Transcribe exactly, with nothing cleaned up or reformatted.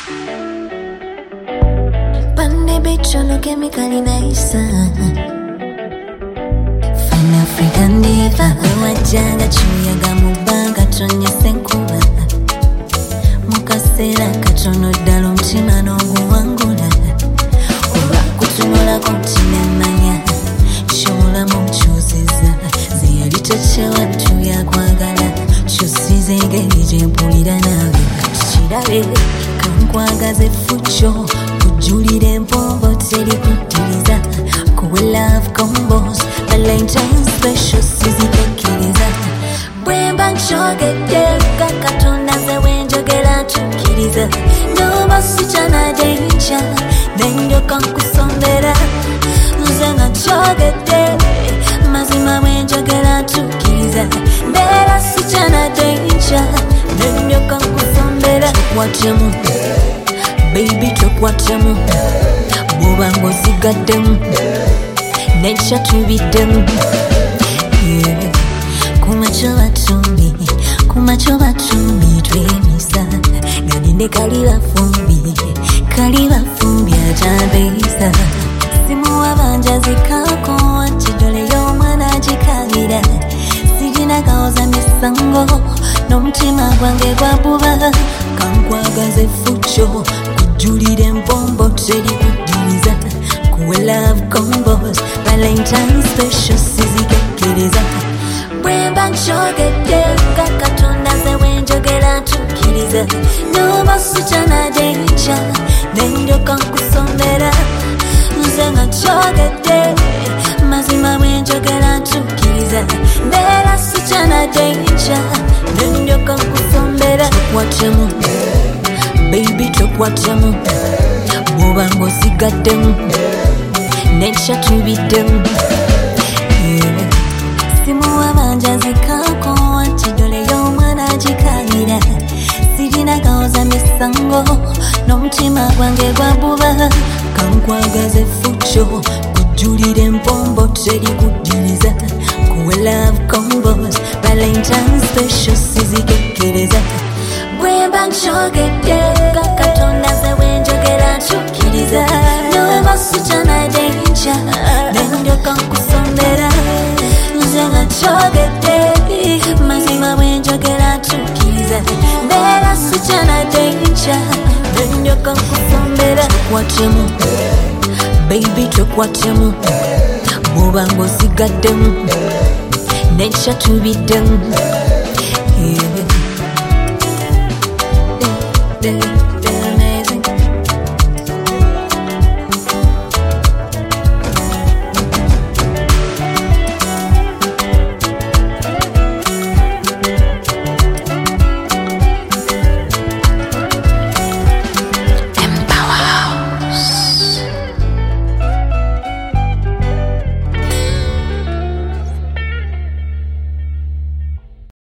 Pande bicho no chemically nice. Fine African diva. Wajanga chuya gamubanga tonye senkuba. Mukasera katono dalo mtima n'oguwangula. Oba kutunula kontine manya. Shola muchuziza. Ziyali techewa tuya kwagala. Chusize geje mpulira nawe. Chirabe kankwagaze fucho. Kujulire empombo teri kutiriza. Kuwe love combos. Valentine's special sizikekkiriza. Bwemba nchogedde kakatonda ze wenjogera tukiriza. Noba sichana dencha nendoka nkusombera. Nze nga nchogedde mazima wenjogera tukiriza. Mbera sichana dencha nendoka nkusombera. Tukwatemu baby tukwatemu bwoba ng'osigaddemu nekya tubiddemu. Yeah. Kumacho batumbi, kumacho batumbi twemisa. Ganinde kali bafumbi, kali bafumbi atabeza. Simu wabanja zikako, chidole y'omwana jikagira. Sijina kaoza misango, n'omutima gwange gwabuba. Kankwagaze fucho, kujulire empombo teri kudiriza. Kuwe love combos, Valentine's special sizikekkiriza. Bwemba nchogedde kakatonda ze wenjogera tukiriza. Noba sichana dencha nendoka nkusombera. Nze nga nchogedde mazima wenjogera tukiriza. Mbera sichana dencha nendoka nkusombera. Tukwatemu baby tukwatemu bwoba ng'osigaddemu nekya tubiddemu. Yeah. Simu wabanja zikako, chidole y'omwana jikagira. Sijina kaoza misango, n'omutima gwange gwabuba. Kankwagaze fucho, kujulire empombo teri kudiriza. Kuwe love combos, Valentine's special sizikekkiriza. Bwemba nchogedde kakatonda ze wenjogera tukiriza. Noba sichana dencha nendoka nkusombera. Nze nga nchogedde mazima wenjogera tukiriza. Mbera sichana dencha nendoka nkusombera. Tukwatemu baby tukwatemu bwoba ng'osigaddemu nekya tubiddemu. Yeah.